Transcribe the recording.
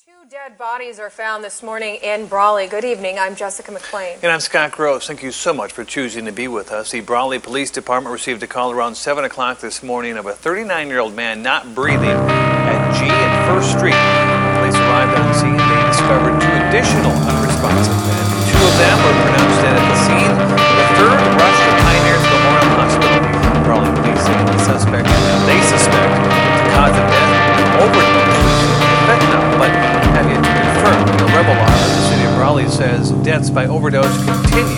Two dead bodies are found this morning in Brawley. Good evening. I'm Jessica McLean. And I'm Scott Gross. Thank you so much for choosing to be with us. The Brawley Police Department received a call around 7 o'clock this morning of a 39-year-old man not breathing at G and 1st Street. When police arrived on scene, they discovered two additional unresponsive men. Two of them were pronounced dead at the scene. The third rushed to Pioneers Memorial Hospital. Brawley police say they suspect the cause of death overdose fentanyl, but have yet to confirm. The rebel law of the city of Brawley says deaths by overdose continue